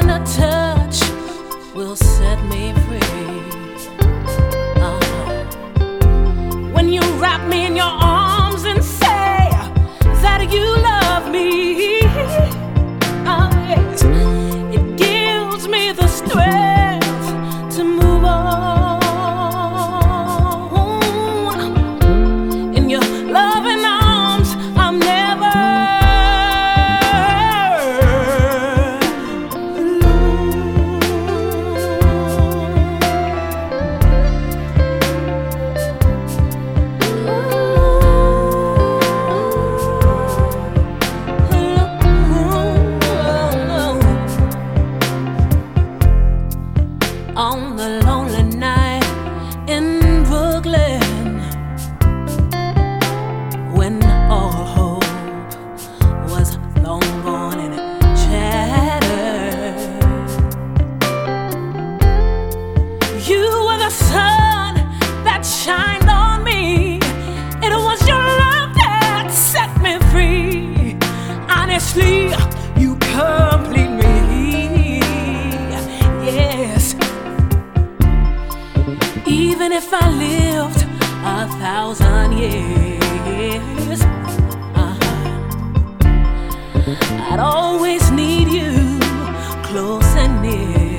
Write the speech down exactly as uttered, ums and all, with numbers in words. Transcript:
a touch will set me free. Uh-huh. When you wrap me in your arms and say that you love me, oh yes, it gives me the strength to move on. In your loving arms, I'm never on the lonely night in Brooklyn, when all hope was long gone and shattered. You were the sun that shined on me. It was your love that set me free. Honestly, you complete me. Yes. Even if I lived a thousand years, uh-huh, I'd always need you close and near.